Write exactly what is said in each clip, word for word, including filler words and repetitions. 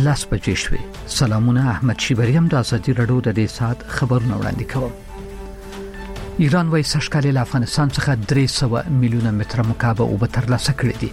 لاس بجې شوې. سلامونه، احمد شیبریم د ازادي رادیو د دې سات خبرونه وړاندې کوم. ایران وايي سږکال له افغانستان څخه درې سوه میلیونه متره مکعب اوبه ترلاسه کړې دي.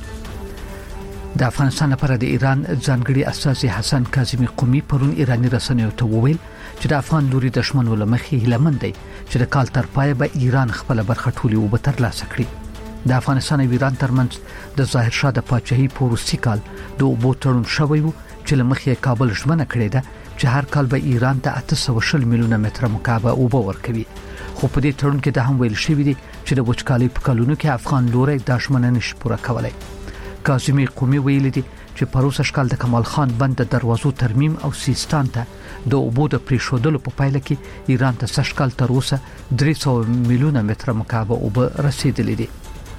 د افغانستان لپاره د ایران ځانګړي استازي حسن کاظمي قومي پرون ایراني رسنیو ته وویل چې د افغان لوري دشمن ولمخې هیلمن دی چې د کال تر پای به ایران خپل برخه ټولې اوبه ترلاسه کړي. د افغانستان او ایران ترمنځ د ظاهر شاه د پاچاهي پوروسی کال د اوبو تړون شوی و چې لمخې کابل ژمنه کړې ده چې هر کال به ایران ته اته سوه شل میلیونه متره مکعب اوبه ورکوي. خو په دې تړون کې د هم ویل شوی دی چې د وچکالۍ په کلونو کې افغان لوري د ژمنه نشي پوره کولای. کاظمي قومي ویل دي چې پروسه شکل د کمال خان بند د دروازو ترمیم او سیستان ته د اوبو د پریښودلو په پایله کې ایران ته سږکال تر اوسه درې سوه میلیونه متره مکعب اوبه رسیدلې دي.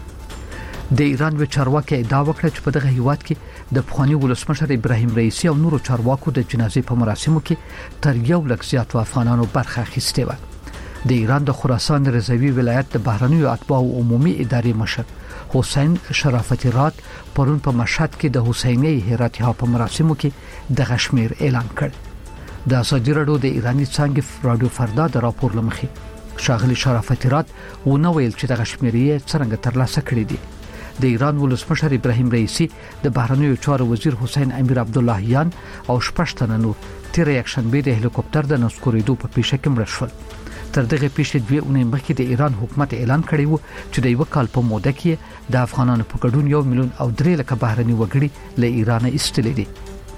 د ایران و چارواکي ادعا وکړه چې په دغه هیواد کې د پخوانی ولسمشر ابراهیم رئیسی او نورو چارواکو د جنازې په مراسمو کې تر یو لک زیات افغانانو برخه اخیستې و. د ایران د خراسان رضوی ولایت د بهرنیو اتباع عمومي ادارې مشر حسین شرافتی رات پرون په مشهد کې د حسینی هراتها په مراسمو کې د غشمیر اعلان کړ. د ازادي رادیو د ایرانی څنګه رادیو فردا د راپور لمخې شاغلی شرافتی رات و نو ویل چې د غشمیري څنګه ترلاسه کړی دی. د ایران ولسمشر ابراهیم رئیسی د بهرنیو چارو وزیر حسین امیر عبداللهیان او شپږ نور تیر یک شنبه د هلیکوپټر د نسکوریدو په پیښه کې مړ شول. تر دغه پیښې دوه اونۍ مخکې د ایران حکومت اعلان کړی و چې د یو کال په موده کې د افغانانو په ګډون یو میلیون او درې لک بهرني وګړي له ایران ایستلې دي.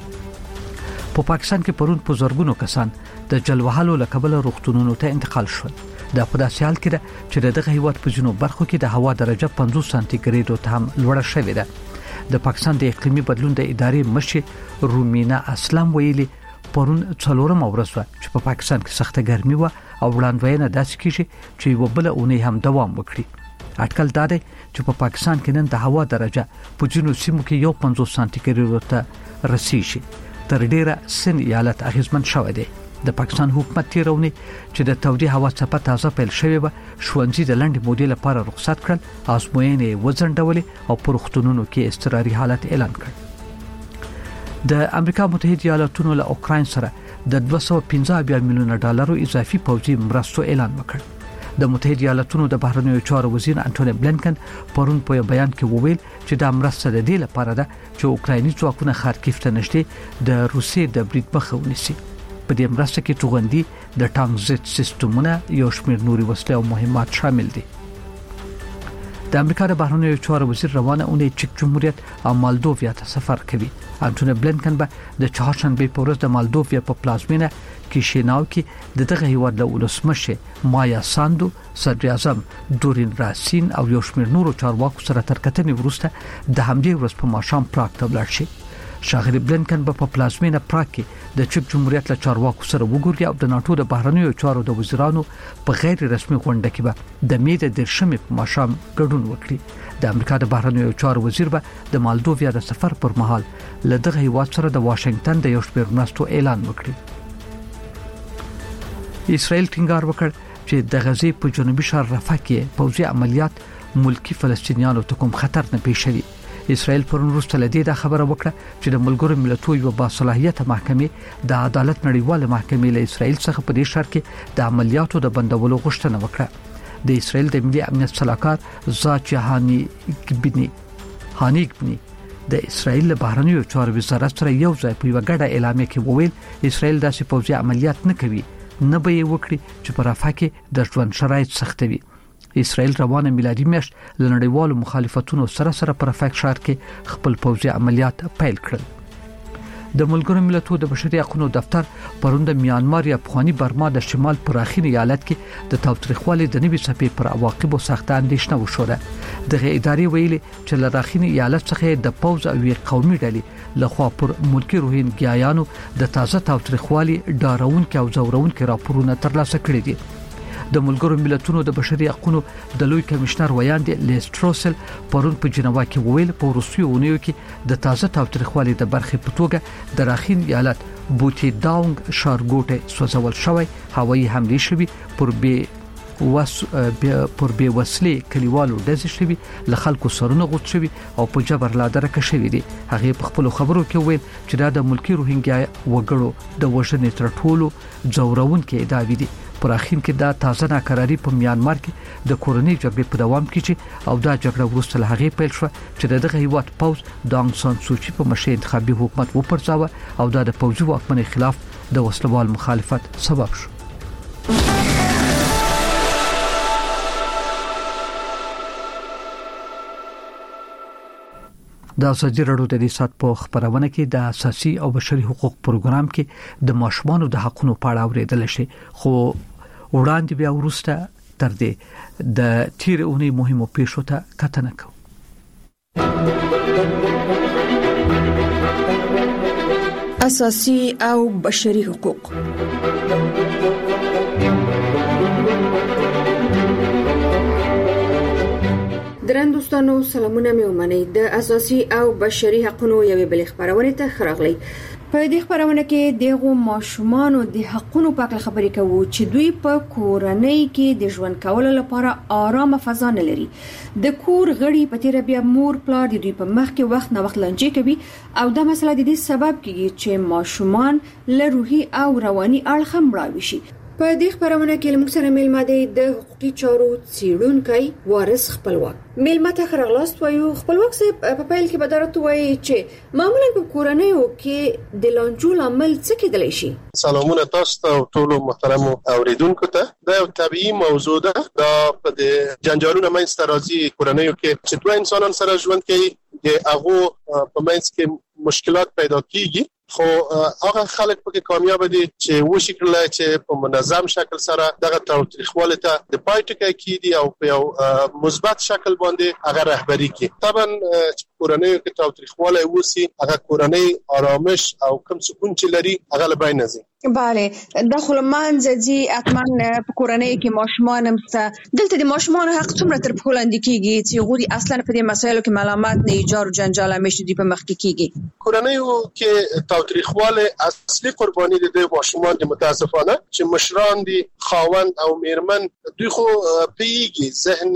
په پاکستان کې پرون په زورګونو کسان د جلوهالو لکبل روغتونونو ته انتقال شول. دا په داسې حال کې ده چې دغه هیواد په جنوب برخو کې د هوا درجه پنځوس سانتي ګریډو ته هم لوړه شوې ده. د پاکستان د اقلیمي بدلون د ادارې مشر رومینا اسلام ویلي پرون څلورم ورځ چې په پاکستان کې سخته ګرمي و او وړاندوینه داسې کیږي چې یو بل اونۍ هم دوام وکړي. اټکل دا دی چې په پاکستان کې نن د هوا درجه په جنوب سیمو کې یو پنځوس سانتي ګریډو ته رسیږي. تر ډیره سن ایالت اغیزمن شوی دی. د پاکستان حکومت تیرونی چې د تودې هوا څپه تازه پیل شوې و شوونځي د لنډ مودې لپاره رخصت کړل، ازموینې وزنډولې او پرختونونو کې اضطراري حالت اعلان کړ. د امریکا متحده ایالاتونو له اوکراین سره د دوه سوه پنځه میلیونه ډالرو اضافي پوځي مرستو اعلان وکړ. د متحده ایالاتونو د بهرنیو چارو وزیر انټونی بلینکن پرون په بیان کې وویل چې دا مرسته د دې لپاره ده چې اوکرایني ځواکونه خارکیف ته نږدې د روسیې د برید مخه ونیسي. په دې مرسته کې توغندي د ټانک زیټ سیستمونه یو شمېر نوري وسلې او مهمات شامل دي. د امریکا د بهرنیو چارو وزیر روانه اونۍ چک جمهوریت او مالدوویا ته سفر کوي. انټونی بلینکن به د چهارشنبه په ورځ د مالدوویا په پلازمینه کیشیناو کې د دغه هیواد د ولسمشر مایا ساندو، صدر اعظم دورین راسین او یو شمېر نورو چارواکو سره تر کتنې وروسته د همدې ورځ په ماښام پراګ ته ولاړ شي. شاغلی بلینکن په پلازمینه پراګ کې د چک جمهوریت له چارواکو سره وګوري او د ناتو د بهرنیو چارو د وزیرانو په غیر رسمي غونډه کې به د مې د درشمې په ماښام ګډون وکړي. د امریکا د بهرنیو چارو وزیر به د مالدوویا د سفر پر مهال له دغه هیواد سره د واشنگټن د یو شمېر مرستو اعلان وکړي. اسرائیل ټینګار وکړ چې د غزې په جنوبي ښار رفح کې پوځي عملیات ملکی فلسطینیانو ته کوم خطر نه پیښوي. اسرائیل پرون وروسته لدې دا خبره وکړه چې د ملګرو ملتونو یو باصلاحیت محکمې د عدالت نړیواله محکمې له اسرائیل څخه په دې ښار کې د عملیاتو د بندولو غوښتنه وکړه. د اسرائیل د ملي امنیت صلاحکار زاچهانی ګبني هانیګبني د اسرائیل له بهرنیو چارو وزارت سره یو ځای په یو غړه اعلامیه کې وویل اسرائیل داسې پوځي عملیات نه کوي، نه به یې وکړي چې په رفح کې د ژوند شرایط سختوي. اسرائیل روانه میلادي میاشت له نړیوالو مخالفتونو سره سره پر رفح ښار کې خپل پوځي عملیات پیل کړل. د ملګرو ملتونو د بشري حقوقو دفتر پرون د میانمار یا افغاني برما د شمال پراخین ایالت کې د تاوتریخوالي د نوي څپې پر عواقبو سخته اندېښنه وشوه. دغه ادارې ویلي چې له راخین ایالت څخه د پوځ او یو قومي ډلې لخوا پر ملکی روهینګیایانو د تازه تاوتریخوالي ډارونکو او زورونکو راپورونه ترلاسه کړي دي. د ملګرو ملتونو د بشري حقوقو د لوی کمشنر ویاندې لیستروسل پرون په جنوا کې وویل په روسیې اونیو کې د تازه تاوتریخوالي د برخې په توګه د راخین ایالت بوتی داونګ ښارګوټه سوځول شوی هوایي حمله شوی پر بي وس پر بي وسلې کلیوالو دزې شوی ل خلکو سرونه غوت شوی او په جبر لا درکه شوی دي. هغه په خپل خبرو کې ویل چې دا د ملکی روهینګیا وګړو د وژنې تر ټولو ځورون کې ادعا دي. پر اخین کې دا تازه ناکراری په میانمار کې د کورنۍ جګړې په دوام کې چې او دا جګړه وروسته له هغه پیل شو چې دغه هیواد پوز د انګ سان سوچي په مشه انتخابي حکومت وپرځاوه او دا د پوځي واکمنۍ خلاف د وسلوال مخالفت سبب شو. د ازادي راډیو د سات په خبرونه کې د اساسي او بشري حقوق پروګرام کې د ماشومانو د حقوقو په اړه اوریدل شي، خو وړاندې بیا ورسته تر دې د تیر اونۍ مهمو پیښو ته کتنه کوو. اساسي او بشري حقوق. درن دوستانو سلامونه مې ومنئ. د اساسي او بشري حقوقو یوې بل خبرونه ته خراغلی. په دې خبرونه کې دغه ماشومان د حقوقو په اړه خبرې کوو چې دوی په کورنۍ کې د ژوند کولو لپاره آرامه فضا نه لري. د کور غړي په تیر بیا مور پلار د دوی په مخ کې وخت نه وخت لنجې کوي او دا مسله د دې سبب کیږي چې ماشومان له روحي او رواني اړخ مړاوي شي. په دې خبرونه کې موږ سره میلمه دی د حقوقي چارو څیړونکی وارث خپلواک. میلمه ته خراغلاست وایو. خپلواک صاحب په پیل کې بدرت وایي چې معمولا په کورنیو کې د لانجو عمل څه کېدلی شي. سلامونه تاسو ته ټول محترم اوریدونکو ته. دا یو طبيعي موضوع ده. دا په جنجالونو منځ راځي کورنیو کې چې دوه انسانان سره ژوند کوي، د هغه په منځ کې مشکلات پیدا کیږي، خو هغه خلک پکې کامیاب دي چې وشي کړل چې په منظم شکل سره دغه تاریخواله ته د پایټکه کیدي او په یو مثبت شکل باندې هغه رهبری کوي. طبعا چې کورنۍ کې تاریخواله وسی هغه کورنۍ آرامش او کم سکون چې لري هغه له بین نه بله داخل منځي اتمن په کورنۍ کې ماشومان همسته دلته د ماشومان حق څومره تر په لاندې کیږي چې غوړي اصلا په دې مسایلو کې معلومات نه ایجار جنجال همیشه دی په مخ کې کیږي. کورنۍ کې تاریخواله اصلي قرباني د ماشومان د متاسفانه چې مشران دي خاوند او میرمن دوی خو پیږي ذهن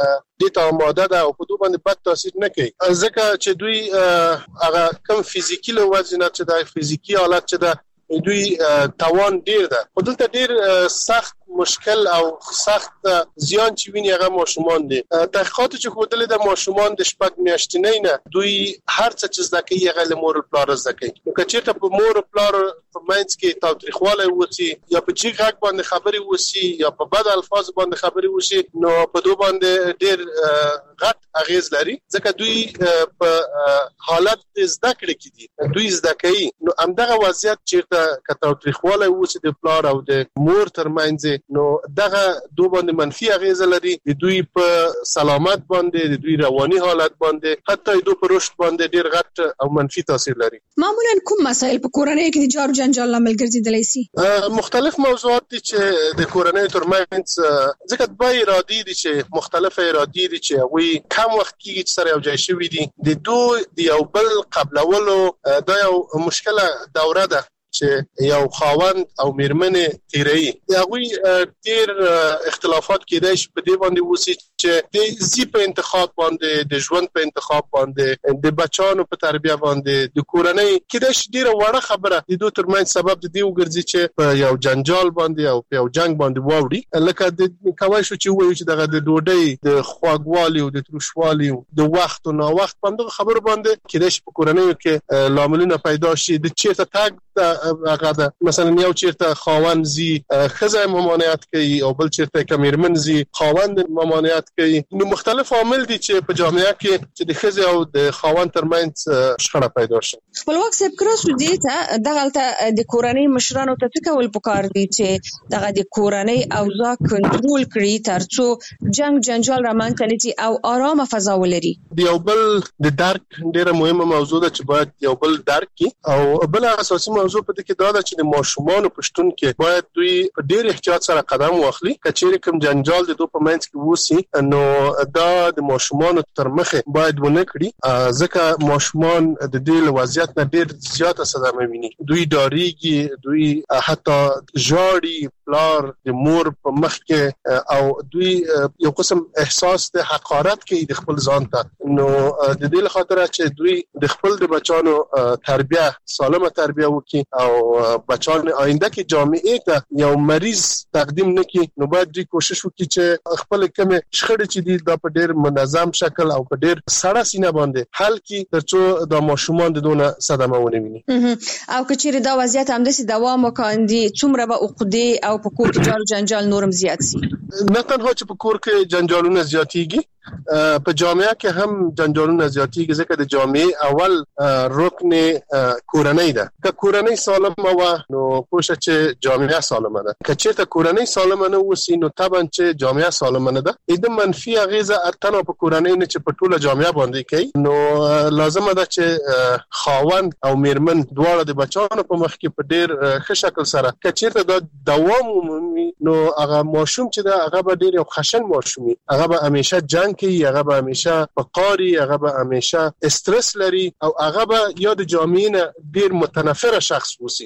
دې ته آماده ده او په دوی باندې بد تاثیر نه کوي، ځکه چې دوی هغه کم فزیکی له وجه نه چې د فزیکی حالت چې ده دوی توان ډیر ده، خو دلته ډیر سخت مشکل او سخت زیان چې ویني هغه ماشومان دي. تحقیقات چې خودل د ماشومان د شپږ میاشتنۍ نه دوی هر څه چې زده کوي هغه له مور او پلار زده کوي. نو که چېرته په مور او پلار په منځ کې تاوتریخواله وسی یا په جګ غږ باندې خبرې وسی یا په بد الفاظ باندې خبرې وسی، نو په دوی باندې ډیر غټ اغیز لري، ځکه دوی په حالت زده کړې کې دي، دوی زده کوي. نو همدغه وضعیت چېرته که تاوتریخواله وسی د پلار او د مور ترمنځ، نو دغه دوه باندې منفي اغیزه لري د دوی په سلامت باندې، د دوی رواني حالت باندې، حتی دوی په رشد باندې ډیر غټ او منفي تاثیر لري. معمولا کوم مسایل په کورنۍ کې د جار جنجال لامل ګرځیدلی شي؟ مختلف موضوعات دي چې د کورنۍ ترمنځ ځکه دوه ارادي دي چې مختلفه ارادي دي چې وی کم وخت کې چې سره یو ځای شوي دي، د دوی د یو بل قبلولو دا یو مشکله دوره ده چې یو خاوند او میرمنې تیري هغه ډیر اختلافات کېدای شي په دې باندې وسی چې د زی په انتخاب باندې، د ژوند په انتخاب باندې، د بچانو په تربیه باندې، د کورنۍ کېدای شي ډیره وړه خبره د دوی ترمنځ سبب د دې وګرځي چې په یو جنجال باندې او په یو جنگ باندې واوړي. لکه د کوي شو چې وایي چې دغه د ډوډۍ د خواږوالي او د تروشوالي او د وخت او نا وخت باندې خبر باندې کېدای شي په کورنۍ کې لاملونه پیدا شي. د چیرته تاګ هغه ده مثلا یو چیرته خاوند زی خزه ممانعت کوي او بل چیرته کمیرمن زی خاوند ممانعت کوي. نو مختلف عوامل دي چې په جامعه کې چې د خزه او د خاوند ترمنځ شخړه پیدا شي. خپلواک صاحب کراسو دي ته دغلته د کورنۍ مشرانو ته څه کول پکار دي چې دغه د کورنۍ اوضاع کنټرول کړي ترڅو جنگ جنجال رامنځته نشي او آرامه فضا ولري. د یو بل د درک ډیره مهمه موضوع ده چې باید یو بل درک کی او بل اساسي موضوع په کې دا ده چې د ماشومان په شتون کې باید دوی په ډیر احتیاط سره قدم واخلي. کچېرې کوم جنجال د دوی په منځ کې وسی نو دا د ماشومان تر مخه باید ونه کړي، ځکه ماشومان د دې وضعیت نه ډیر زیاته صدمه ویني. دوی ډاریږي، دوی حتی ژاړي، پلار د مور په مخ کې او دوی یو قسم احساس د حقارت کې د خپل ځان ته نو د دې لپاره چې دوی د خپل د بچانو تربیه سالمه تربیه وکړي او بچان آینده کې جامعه ته یو مریض تقدیم نکړي نو باید دوی کوشش وکړي چې خپل کوم شخړې چې دي د په ډیر منظم شکل او په ډیر سړه سینه باندې حل کړي ترڅو د ماشومان د دونه صدمه ونه ویني او کچېره دا وضعیت هم د دوام وکاندي څومره به عقدې او په کور کې جار جنجال نورم زیات سي نه تنها چې په کور کې جنجالونه زیاتېږي په جامعه کې هم جنجالونه زیاتېږي ځکه د جامعه اول رکن کورنۍ ده که کورنۍ سالمه و نو پوښه چې جامعه سالمه ده که چېرته کورنۍ سالمه نه وسی نو طبعا چې جامعه سالمه نه ده د منفي اغیزه اتنه په کورنۍ نه چې په ټوله جامعه باندې کوي نو لازمه ده چې خاوند او میرمن دواړه د بچانو په مخ کې په ډیر ښه شکل سره که چېرته دا دوام ومومي نو هغه ماشوم چې ده هغه به ډیر یو خشن ماشومي هغه به همیشه جنگ کوي هغه به همیشه فقاري هغه به همیشه استرس لري او هغه به یا د جامعې نه ډیر متنفره شخص وسی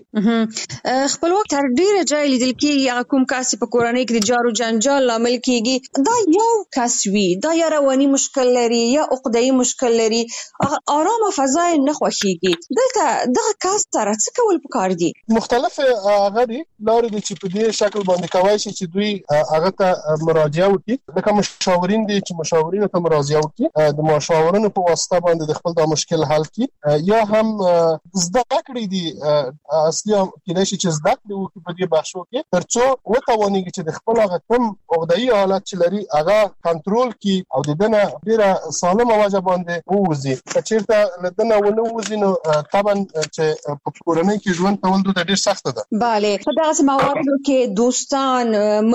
خپلواک تر ډیره ځای لیدل کېږي هغه کوم کس په کورنۍ کې د جارو جنجال لامل کېږي دا یو کس وي دا یا رواني مشکل لري یا عقده‌ای مشکل لري آرامه فضا نه خوښيږي دلته دغه کس سره څه کول پکار دي مختلف هغه دي لارې دي چې په دې شکل باندې کوي چې دوی هغه ته مراجعه وکړي لکه مشاورین دي چې مشاورین ته مراجعه وکړي د مشاورینو په واسطه باندې د خپل د مشکل حل کړي یا هم زده کړې دي اصلي کېدای شي چې زده کړې وکړي په دې بحثو کې ترڅو وتوانيږي چې د خپل هغه کوم عقده‌ای حالت چې لري هغه کنټرول کړي او د دنه ډیره سالمه وجه باندې ووزي چې د دنه ونه وزي نو طبعا چې په کورنۍ کې ژوند کول د ډیر سخت ده bale په دغه مواردو کې دوستان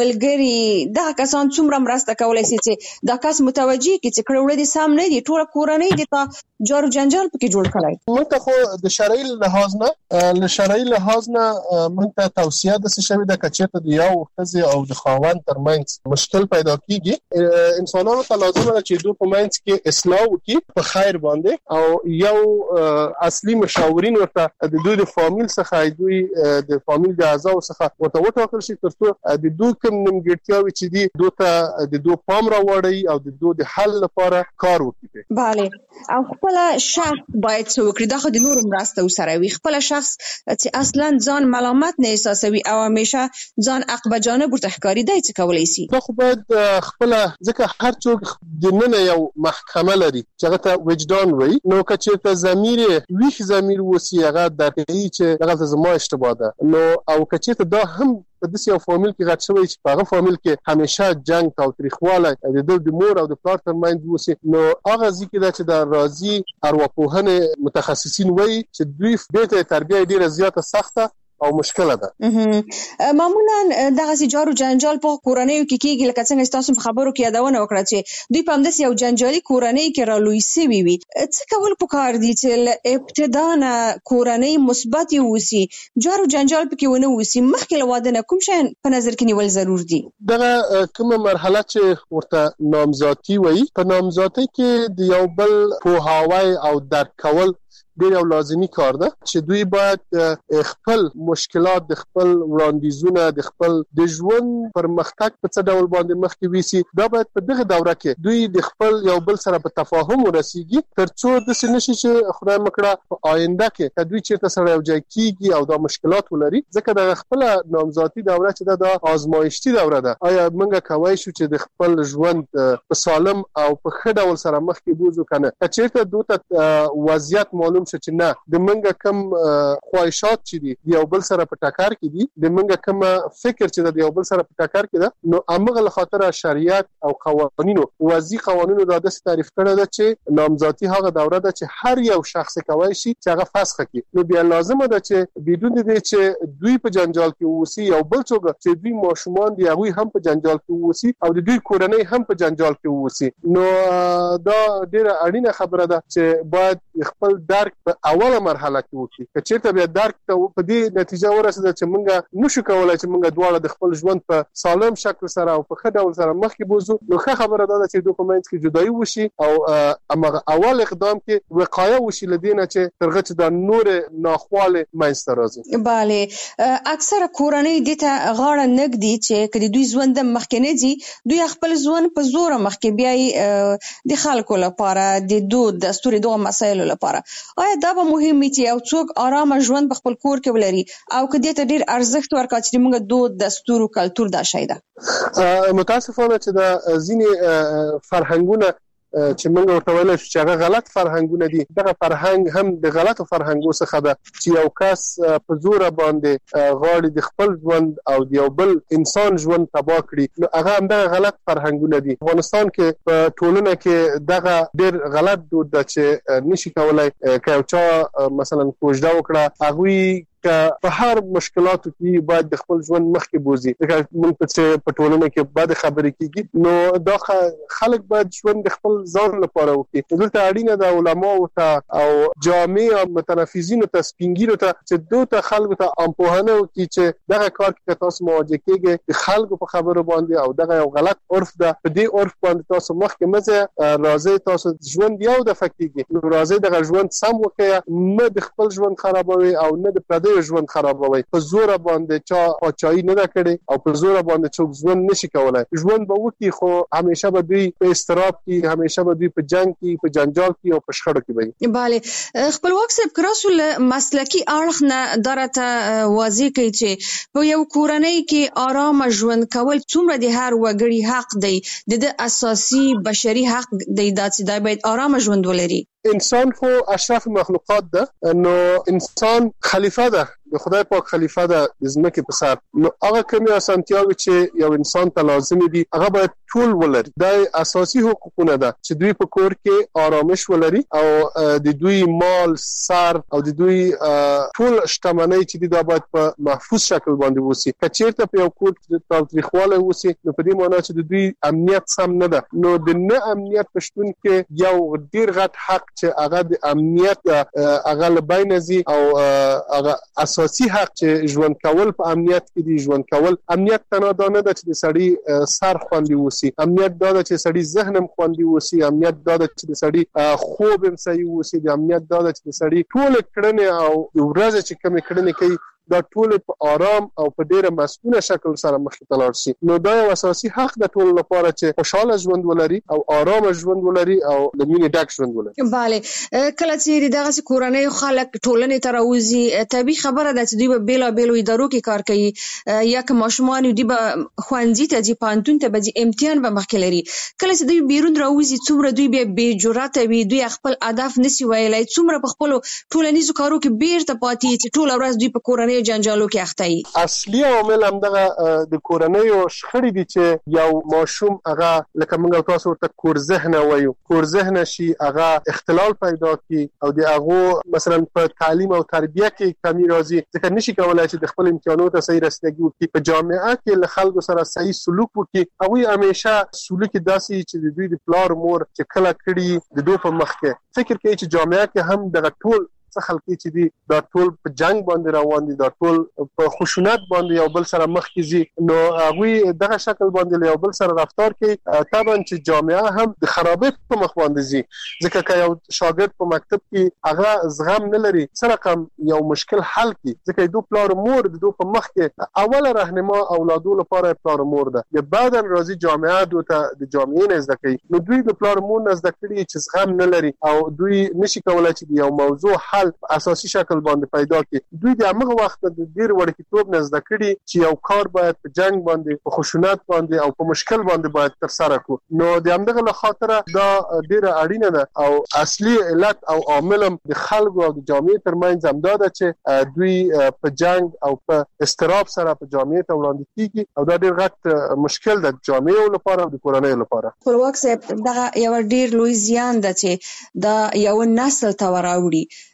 ملګری دا کسان څومره مرسته کولای شي چې دا کس متوجي کی چې کړه وړي سم نه دي ټول کورنۍ دي ته جارو جنجال پکې جوړ کړای موږ ته خو د شرعي لحاظ نه له شرعي لحاظ نه موږ ته توصيه د څه شوی د کچته دی یو خزي او د خاوند ترمنځ مشکل پیدا کیږي انسانانو ته لازم ده چې دوی په منځ کې اصلاح وکړي په خیر باندې او یو اصلي مشاورین ورته د دوی د فامیل څخه دوی د فامیل د اعضاء څخه ورته وټاکل شي ترڅو د دوی کوم نیمګړتیاوي چې دي دوی ته د دوی پام راوړي او د دوی د حل لپاره کار وکړي bale او خپل شخص باید څه وکړي دا خو د نور مرسته وسره وي خپل شخص چې اصلا ځان ملامت نه احساسوي او همیشه ځان عقب جانب ورته ښکاري دی څه کولای شي دا خو باید خپل ځکه هر څوک د نن یو محکمه لري چې هغه ته وجدان وي نو که ته ضمیر ویښ ضمیر وسی هغه درکې چې هغه زما اشتباه ده نو او که ته دا هم په دې یو فامیل کې غټ شوی چې په هغه فامیل کې همیشه جنگ او تاریخواله د دوی د مور او د پلار ترمنځ وسی نو هغه ځکه چې د راضي ارواپوهنه متخصصین وایي چې دوی د تربیه ډیره زیاته سخته او مشکله ده معمولا دغه سي جارو جنجال په کورنۍ کې کېږي لکه څنګه تاسو په خبرو کې یادونه وکړه چې دوی په همداس یو جنجالي کورنۍ کې رالوي سي وي څه کول پکار دي چې ابتدا نه کورنۍ مثبت وي جارو جنجال پکې ونه وسی مخکې لواده نه کوم شي په نظر کې نیول ضرور دي دغه کومه مرحله چې ورته نامزادي وایي په نامزادي کې د یو بل پوهاوی او درک کول ډیر یو لازمی کار ده چې دوی باید خپل مشکلات د خپل وړاندیزونه د خپل د ژوند پرمختګ په څه ډول باندې مخکې ویسي دا باید په دغه دوره کې دوی د خپل یو بل سره په تفاهم ورسیږي ترڅو د سنشي چې خدای مکړه په آینده کې دوی چیرته سره یو ځای کیږي او دا مشکلات ولري ځکه د خپل نامزادي دوره چې د آزمایشتي دوره ده آیا موږ کوي شو چې د خپل ژوند په سالم او په ښه ډول سره مخکې بوزو کنه چې دوی وضعیت معلوم شو چې نه د منګه کم خواهشات چې دي یو بل سره په ټکر کې دي د منګه کم فکر چې د یو بل سره په ټکر کې ده نو امغه له خاطر شریعت او قوانینو وضعي قوانینو د داسې تعریف کړی ده چې نامزادي هغه دوره ده چې هر یو شخص کوي شي چې هغه فسخ کړي نو بیا لازمه ده چې بدون دې چې دوی په جنجال کې ووسی یو بل څوک چې دوی ماشومان دي هغه هم په جنجال کې ووسی او د دوی کورنۍ هم په جنجال کې ووسی نو دا ډیره اړینه خبره ده چې باید خپل درک درک په اوله مرحله کې وکړي. که چېرته بیا درک ته په دې نتیجه ورسېده چې موږ نشو کولای چې موږ دواړه د خپل ژوند په سالم شکل سره او په ښه ډول سره مخکې بوزو، نو ښه خبره ده چې دوی په منځ کې جدایي وشي او امغه اول اقدام کې وقایه وشي لدینه چې ترغه چې د نور ناخواله منځ ته راځي. bale اکثره کورنۍ دته غاړه نګدي چې کله دوی ژوند مخکې نه دي، دوی خپل ژوند په زور مخکې بیاي د خلکو لپاره د دود دستور دوه مسایلو لپاره. آیا دا به مهم چې یو څوک آرام ژوند په خپل کور کې ولري او کدی ته ډیر ارزښت ورکړي چې موږ دود دستور او کلچر دا شي ده؟ متاسفانه چې د ځینې فرهنګونه چې موږ ورته ویل چې هغه غلط فرهنګونه دي، دغه فرهنګ هم د غلطو فرهنګو څخه ده چې یو کس په زور باندې غاړي د خپل ژوند او د یو بل انسان ژوند تباہ کړي، نو هغه هم دغه غلط فرهنګونه دي. افغانستان کې په ټولنه کې دغه ډېر غلط دود ده چې نشي کولای که یو چا مثلا کوژده وکړه هغوی که په هر مشکلاتو کې باید د خپل ژوند مخکې بوزي. لکه موږ په ټولنه کې بد خبرې کیږي، نو دا خلک باید ژوند د خپل ځان لپاره وکړي. دلته اړینه ده علماو ته او جامع متنفذینو ته سپینګیرو ته چې دوی ته خلکو ته امپوهنه وکړي چې دغه کار کې تاسو مواجه کیږئ د خلکو په خبرو باندې او دغه یو غلط عرف ده، په دې عرف باندې تاسو مخکې مزه راځي، تاسو ژوند یو د فکیږي، نو راځي دغه ژوند سم وکړئ، نه د خپل ژوند خرابوي او نه د پردي ژوند خرابوي. په زور باندې چا پاچاهي نه کړي او په زور باندې څوک ژوند نشي کولای. ژوند به وکړي خو همیشه به دوی په استراب کې، همیشه به دوی په جنگ کې، په جنجال کې او په شخړو کې وي. bale خپلواک صاحب کراسل مسلکی اړخ نه درته واضح کوي چې په یو کورنۍ کې آرام ژوند کول څومره د هر وګړي حق دی، د اساسي بشري حق دی چې دا باید آرام ژوند ولري. انسان خو اشرف مخلوقات ده، نو انسان خلیفہ ده، د خدای پاک خلیفہ ده د ځمکې په سر، نو هغه کومې اسانتیاوې چې یو انسان ته لازمي دي هغه باید ټول ولري. دا اساسي حقوقونه ده چې دوی په کور کې آرامش ولري او د دوی مال، سر او د دوی ټول شتمنۍ چې دي دا باید په محفوظ شکل باندې وسی. که چیرته په یو کور کې تاوتریخواله وسی، نو په دې معنی چې د دوی امنیت سم نه ده، نو د نه امنیت په شتون کې یو ډیر غټ حق چې هغه د امنیت هغه لبینځي او هغه اساسي حق چې ژوند کول په امنیت کې دی. ژوند کول امنیت تنه دا نه ده چې د سړی سر خوندي وسی، امنیت دا ده چې سړی ذهنم خوندي وسی، امنیت دا ده چې د سړی خوب هم صحیح وسی، د امنیت دا ده چې د سړی ټول کړنې او ورځ چې کوم کړنې کوي دا ټول په آرام او په ډیره مسؤله شکل سره مخکې تلاړ شي. نو دا یو اساسي حق د ټول لپاره چې خوشاله ژوند ولري او آرام ژوند ولري او د مینې ډک ژوند ولري. bale کله چې دغه کورنۍ خلک ټولنې ته راوځي، طبيعي خبره ده چې دوی په بیلا بیلو ادارو کې کار کوي، یا که ماشومان دوی به خوانځي ته ځي، پانتون ته به ځي، امتحان به مخکې لري. کله چې دوی بیرون راوځي څومره دوی به بې جرأته وي، دوی خپل اهداف نسی ویلای، څومره په خپل ټولنیزو کارو کې بیرته پاتې چې ټول ورځ دوی په کورنۍ جنجالو کې اخته وي. اصلي عامل هم دغه د کورنۍ او شخړې دي چې یو ماشوم هغه لکه موږ تاسو ورته کور ذهنه وایو، کور ذهنه شي هغه اختلال پیدا کی او د هغه مثلا په تعلیم او تربیه کې کمی راځي، ځکه نشي کولای چې د خپل امتحاناتو ته صحیح رسیدګي وکړي. په جامعه کې له خلکو سره صحیح سلوک وکړي، هغه همیشه سلوک داسي چې د دوی د پلار مور چې کله کړي د دوی په مخ کې فکر کوي چې جامعه کې هم دغه ټول څه خلک چې دي دا ټول په جنگ باندې روان دي، دا ټول په خشونت باندې یو بل سره مخ کیږي، نو هغه دغه شکل باندې یو بل سره رفتار کوي. طبعا چې جامعه هم د خرابې په مخ باندې زی، ځکه که یو شاګرد په مکتب کې هغه زغم نه لري سره کم یو مشکل حل کی، ځکه دوی پلار مور د دوی په مخ کې اوله راهنما اولادو لپاره پلار مور ده، یا بعدن راځي جامعه دوی ته د جامعې نه زده کوي، نو دوی د پلار مور نه زده کړي چې زغم نه لري او دوی نشي کولای چې یو موضوع حل اساسي شکل باندې پیدا کړي. دوی د هغه وخت د ډیر وړکتوب نه زده کړي چې یو کار باید په جنگ باندې، په خشونت باندې او په مشکل باندې باید تر سره کو. نو د همدغه له خاطر دا ډیره اړینه ده او اصلي علت او عامل د خلکو او د جامعې ترمنځ هم دا ده چې دوی په جنگ او په استراب سره په جامعې ته وړاندې کیږي او دا ډیر غټ مشکل ده د جامعې لپاره او د کورنۍ لپاره. خپلواک صاحب دغه یو ډیر لوی زیان ده چې دا یو نسل ته وراوړي.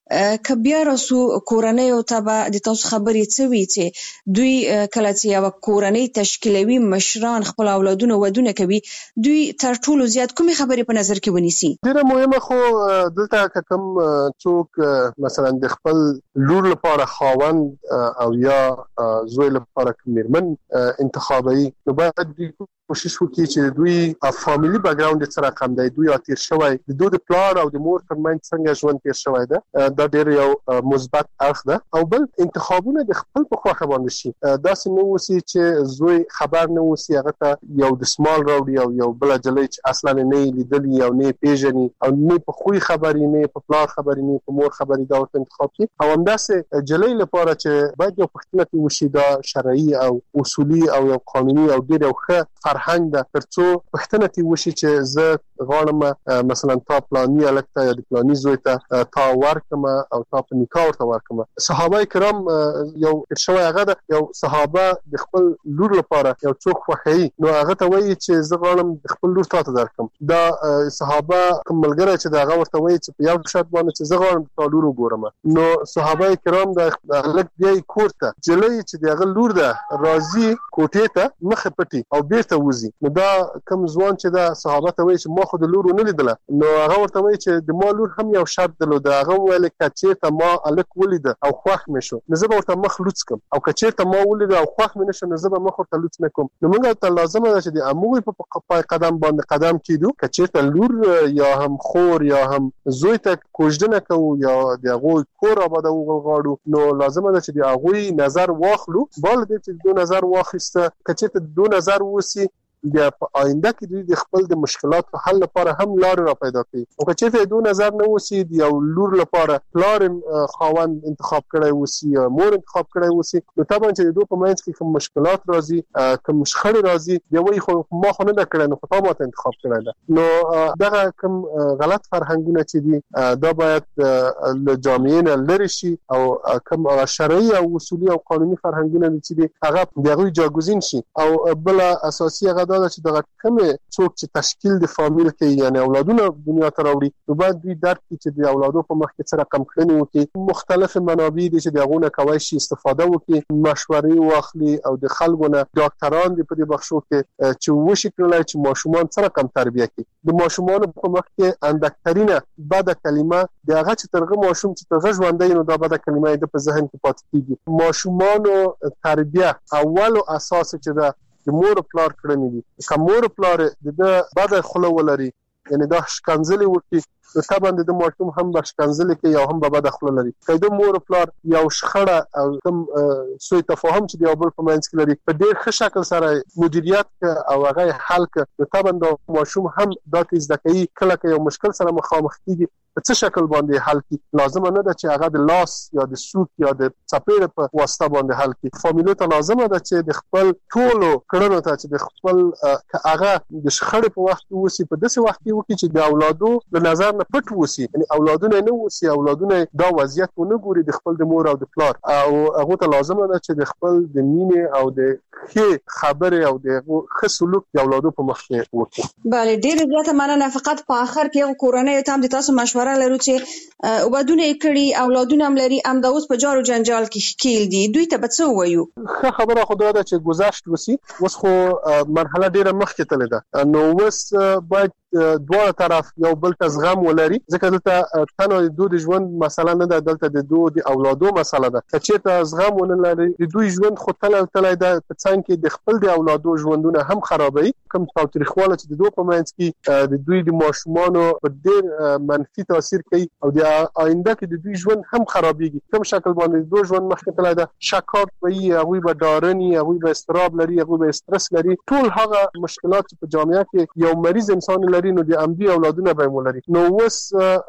ک بیا رسو کورنۍ او تبع د تاسو خبرې څوي چې دوی کله چې یو کورنۍ تشکیلوي مشران خپل اولادونه ودونه کوي دوی تر ټولو زیات کومې خبرې په نظر کې ونیسي؟ ډیره مهمه خو دلته کوم څوک مثلا د خپل لور لپاره خاوند او یا زوی لپاره میرمن انتخابي نو باید کوشش وکړي چې دوی فاميلي بیک ګراوند سره کم دی دوی اتیر شوی د دوی د پلان او د مور ترمنځ څنګه ژوند تیر شوی ده دا ډیر یو مثبت اړخ ده او بل انتخابونه د خپل په خوښه باندې شي دا څنګه وسی چې زوی خبر نه وسی هغه ته یو د سمال راوړي او یو بل جلې چې اصلا نه لیدلی او نه پیژني او نه په خوې خبرې نه په پلان خبرې نه په مور خبرې دا ورته انتخاب کی او همداسه جلې لپاره چې باید یو پښتنه وشي دا شرعي او اصولي او یو قانوني او ډیر یو ښه فرهنګ ده ترڅو پښتنه تی وشي چې زه غواړم مثلا تا پلاني الکته یا د پلاني زوی ته تا ورکم او تا په نکاح ورته ورکم صحابه کرام یو ارشوي هغه ده یو صحابه د خپل لور لپاره یو څوک خوخی نو هغه ته وایي چې زه غواړم خپل لور ته درکم دا صحابه کوم ملګری چې دا هغه ورته وایي چې په یو شرط باندې چې زه غواړم تا لور وګورم نو صحابه کرام د لک بیا کوړه جلې چې دغه لور ده راضي کوټې ته مخ پټي او بیرته وزي نو دا کوم ځوان چې دا صحابه ته وایي چې ما خو د لور نه لیدله نو هغه ورته وایي چې د ما لور هم یو شرط درلود هغه ویل کچې ته ما الک ولید او خوښ مې شو نو زه به ورته مخ لوڅ کم او کچې ته ما ولید او خوښ مې نشو نو زه به مخ ورته لوڅ نه کوم نو موږ ته لازمه ده چې د اموي په پای قدم باندې قدم کیدو کچې ته لور یا هم خور یا هم زوی ته کوژدنه کوو یا د هغه کور آبادو غواړو نو لازمه ده چې د هغه نظر واخلو بل دې چې دو نظر واخیسته کچې ته دو نظر وسی بیا په آینده کې دوی د خپل د مشکلاتو حل لپاره هم لار را پیدا کوي او چې ته دوه نظر نه وسی دی یو لور لپاره پلار خاوند انتخاب کړی وسی یا مور انتخاب کړی وسی نو طبعا چې دوه په منځ کې کوم مشکلات راځي کوم شخړې راځي دی وایي خو ما خو نه کړی نو خو ما ته انتخاب کړی ده نو دغه کوم غلط فرهنګونه چې دي دا باید له جامعې نه لري شي او کوم شرعي او اصولي او قانوني فرهنګونه چې دي هغه دغه جاګوزین شي او بل اساسي هغه دا چې دغه کومه څوک چې تشکیل د فامیل کې یعنی اولادونه دنیا ته راوړي نو باید دوی درک کړي چې د اولادو په مخ کې سره کم کړنی وکړي مختلف منابع دي چې دغه کوي شي استفاده وکړي مشورې واخلي او د خلکو نه ډاکټران دي په دې بخشو کې چې وشي کړلای چې ماشومان سره کم تربیه کړي د ماشومان په مخ کې اندکترینه بد کلمه دغه چې ترغه ماشوم چې ترغه ژوندۍ نو دا بد کلمه د په ذهن کې پاتې کیږي ماشومان تربیه اول او اساس چې دا د مور پلار کړنی دي کوم مور پلار د بعد خلو ولري یعنی دا شکنځلې وکي نو طبعا د ماشوم هم بشکنځلې کې یو هم به بعد خلو لري کله مور پلار یو شخړه او کوم سوء تفاهم چې دی بل په منځ کې لري په ډېر ښه شکل سره مدیریت او هغه حل ک نو طبعا د ماشوم هم دا تیز دکې کله کې یو مشکل سره مخامخ کیږي په څه شکل باندې حل کی لازم نه ده چې هغه د لاس یا د سوک یا د چپېړ په واسطه باندې حل کی فامیل ته لازم ده چې د خپل ټولو کړنو ته چې د خپل هغه د شخړې په وخت وسی په داسې وخت کې وکړي چې د اولادو د نظر نه پټ وسی یعنی اولادونه نه وسی اولادونه دا وضعیت ونه ګوري د خپل د مور او د پلار او هغه ته لازم ده چې د خپل د مینې او د ښه خبره او د ښه سلوک د اولادو په مخ کې وکړي bale ډېر زیاته مننه فقط په اخر کې کورنۍ ته هم د تاسو مشوره لرو چې ودونه کړي اولادونه هم لري ام دا اوس په جارو جنجال کې ښکیل دي دوی ته به څه وایو ښه خبره خو دا ده چې گذشت وسی اوس خو مرحله ډیره مخکې تللې ده نو اوس باید دوه طرف یو بل ته زغم ولري ځکه دلته تنه د دوی ژوند مسله نه ده دلته د دوی د اولادو مسله ده چې ته زغم ولري د دوی ژوند خو تل تل ده په څنګه کې د خپل د اولادو ژوندونه هم خرابوي کوم تاریخواله چې د دوی په منځ کې د دوی د ماشومانو په ډېر منفي تاثیر کوي او د آینده کې د دوی ژوند هم خرابېږي کوم شکل باندې دوی ژوند مخکې تللی ده شکاک وي هغوی به ډارني هغوی به استراب لري هغوی به استرس لري ټول هغه مشکلات په جامعه کې یو مریض انسان لري نو د امدي اولادونه به مولري نو وس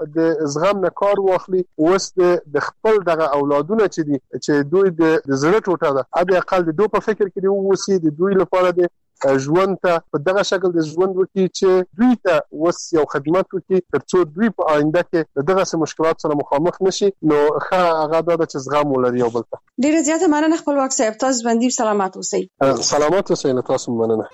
د زغم نه کار واخلي وس د خپل دغه اولادونه چې دي چې دوی د زړه ټوټه ده ابي اقل د دوی په فکر کې دی وسی د دوی لپاره د ژوند ته په دغه شکل د ژوند وکړي چې دوی ته وس یو خدمت وکړي ترڅو دوی په آینده کې دغه مشکلات سره مخامخ نشي نو ښه هغه د چې زغم ولري یو بل ته ډیره زیاته مننه خپلواک صاحب تاسو باندې سلامات اوسئ سلامات اوسئ تاسو مننه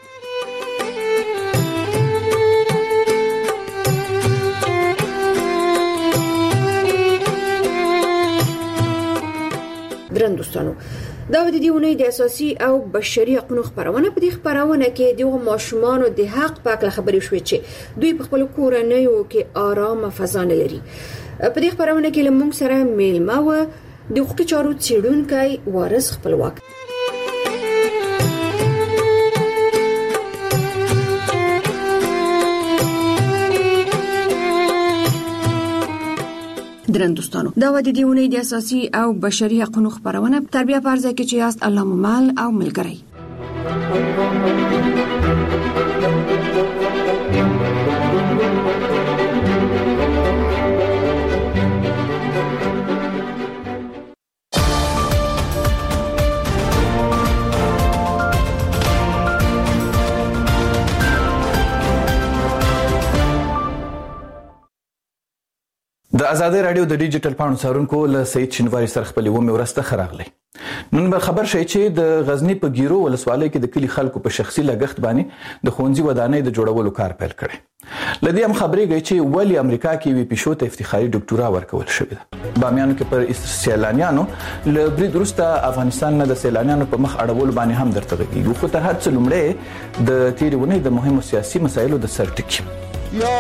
دوستانو دا د دې ونې د اساسي او بشري حقوقو خبرونه په دې خبرونه کې د ماشومان د حق په اړه خبرې شوې چې دوی په خپل کورنیو کې آرام فضا نه لري. په دې خبرونه کې لمونږ سره میلمه و د حقوقي چارو څېړونکی وارث خپلواک. درن دوستانو دا و د دې ونې د اساسي او بشري حقوقو خبرونه تربیه پرځه کې چې یاست الله ممل او ملګری. د ازادي رادیو د ډیجیټل پاڼو څارونکو له سید شینواری سره خپل و مې ورسته خراغلی. نن به خبر شي چې د غزنی په ګیرو ولسوالۍ کې د کلی خلکو په شخصي لګښت باندې د ښوونځي ودانۍ د جوړولو کار پیل کړي. لدې هم خبرېږي چې ولی امریکا کې وی پښو ته افتخاري ډاکټورا ورکول شوې ده. بامیانو کې پر سیلانیانو له برید وروسته افغانستان نه د سیلانیانو په مخ اړول باندې هم درته غږیږي. خو تر هر څه لومړی د تیرې ونې د مهمو سیاسي مسایلو د سرټکی یا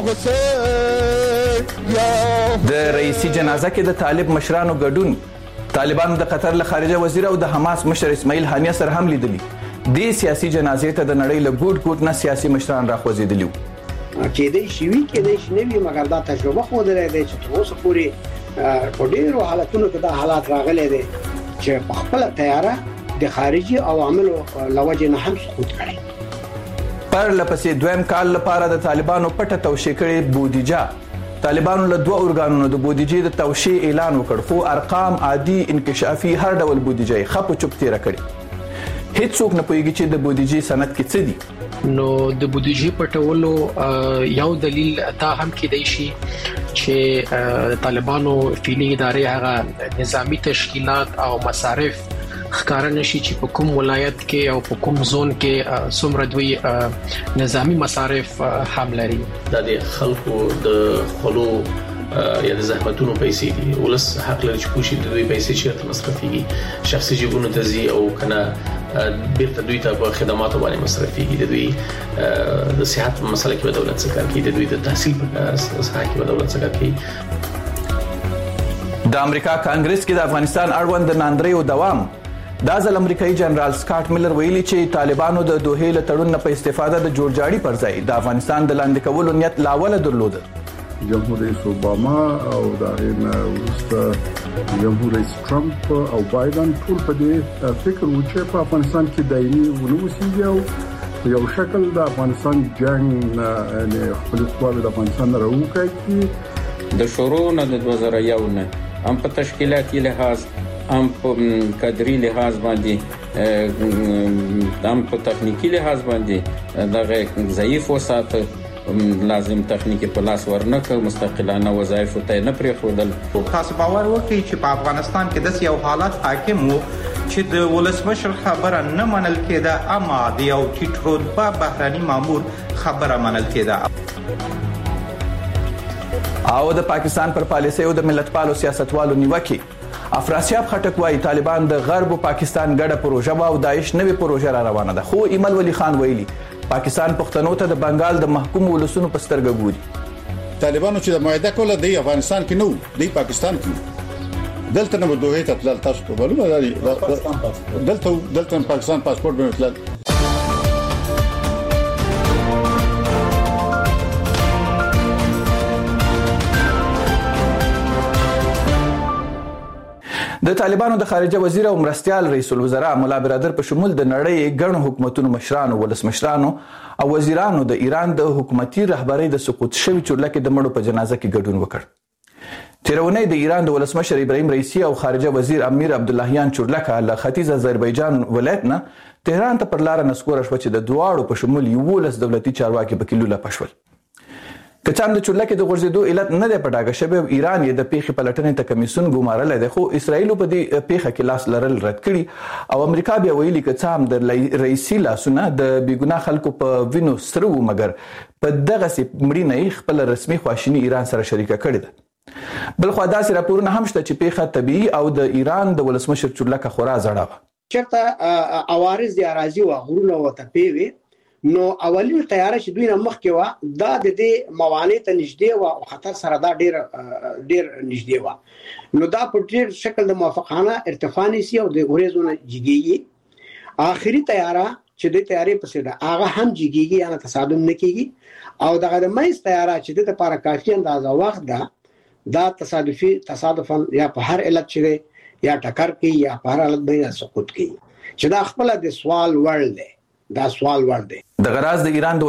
حسین یا د رئیسي جنازه کې د طالب مشرانو ګډون طالبانو د قطر له خارجه وزیر او د حماس مشر اسماعیل هانیه سره هم لیدلی. د سیاسي جنازې ته د نړۍ له ګوټ ګوټ نه سیاسي مشران راخوځېدلی وو. کېدای شي وي کېدای شي نه وي مګر دا تجربه خو درې دی چې تر اوسه پورې په ډېرو حالتونو کې دا حالات راغلي دي چې په خپل تیاره د خارجي عواملو لوجه نه هم سقوط کړي. پر لپسې دویم کال لپاره د طالبانو پټه توشیح کړي بودیجه طالبانو له دوه ارګانونو د بودیجې د توشیح اعلان وکړ خو ارقام عادي انکشافي هر ډول بودیجه خپ چوپ تیر کړي. هیڅ څوک نه پوهیږي چې د بودیجې سند کې څه دي. نو د بودیجې پټولو یو دلیل دا هم کېدای شي چې طالبانو فعلی ادارې هغه نظامی تشکیلات او مصارف ښکار نشي چې په کوم ولایت کې او په کوم زون کې څومره دوی نظامی مصارف هم لري. د خلکو د خلو یا د زحمتونو پیسې دي ولس حق لري چې کوشي د دوی پیسې چې مصرفيږي شخصي جیبونو ته ځي او کنه بیرته دوی ته په خدماتو باندې مصرفيږي. د دوی د صحت په مسله کې دولت څخه کوي د دوی د تحصیل په مسله کې دولت څخه کوي. د امریکا کانګرس کې د افغانستان اړوند د ناندریو دوام دا ځل امریکایي جنرال سکاټ میلر ویلي چې طالبانو د دوحې له تړون نه په استفاده د جوړجاړي پر ځای د افغانستان د لاندې کولو نیت لاول درلود. جمهور رئیس اوباما او دغه وروسته جمهور رئیس ټرمپ او بایدن ټول په دې فکر و چې په افغانستان کې دایمي ونوسیږي او یو شکل د افغانستان جنگ نه خپل خپل د افغانستان راوکړي. د شروع نه د دوه زره یو نه هم په تشکیلاتي لحاظ هم په کادري لحاظ باندې هم په تخنیکی لحاظ باندې دغه ضعیف وسات لازم تخنیکی په لاس ورنکه مستقلانه وظایف ته نه پرې خودل. تاسو باور وکړئ چې په افغانستان کې د یو حالت حاکم وو چې د ولسمشر خبره نه منل کېده اما د یو ټیټ رتبه بهراني مامور خبره منل کېده. او د پاکستان پر پالیسي او د ملتپالو سیاستوالو نیوکه افراسیاب خټک وايي طالبان د غرب او پاکستان ګډه پروژه او داعش نوې پروژه را روانه ده. خو ایمل ولی خان ویلي پاکستان پښتنو ته د بنگال د محکوم ولسونو په سترګه ګوري. طالبانو چې د معاهده کوله د افغانستان کې نو د پاکستان کې دلته نه دوه ته تل تاسو په معلومه ده دلته دلته پاکستان پاسپورت به مثلا د طالبانو د خارجه وزیر او مرستيال رئیس الوزرا مولا برادر په شمول د نړۍ ګڼو حکومتونو مشرانو ولسمشرانو او وزیرانو د ایران د حکومتي رهبری د سقوط شوی چورلکه د مړو په جنازه کې ګډون وکړ. تیرونه د ایران د ولسمشر ابراهیم رئیسی او خارجه وزیر امیر عبداللهیان چورلکه له ختیځ آذربایجان ولایت نه تهران ته پر لار نسکور شو چې د دواړو په شمول یو لس دولتي چارواکي په کلوله پښول. کچان د چورلکه د غورځېدو علت نه دی پټاګه شوی. ایران یې د پیښې پلټنې ته کمیسون ګمارل دی خو اسرائیل په دې پیښه کې لاس لرل رد کړي او امریکا بیا ویلي چې هم د رئیسي لاسونه د بیګناه خلکو په وینو سره و مګر په دغه سي مړینه خپل رسمي خواشینی ایران سره شریکه کړې ده. بل خو داسې راپورونه هم شته چې پیښه طبيعي او د ایران د ولسمشر چورلکه خورا زړه و چرته عوارض د اراضي او غرونه وته پیوي نو اولین تیاره چې دوی نه مخکې و دا د دې موانع ته نږدې و او خطر سره دا ډیر ډیر نږدې و نو دا په ډیر شکل د موافقانه ارتفاع نسی او د اوریزونه جګیږي اخري تیاره چې د تیارې په څیر هغه هم جګیږي یا تصادم نه کیږي او دغه د مېز تیاره چې د لپاره کافي اندازه وخت ده دا تصادفي تصادفا یا په هر علت چې یا ټکر کوي یا په هر حالت باندې سقوط کوي چې دا خپل د سوال وړ دی دا سوال ور دی د غراز د ایران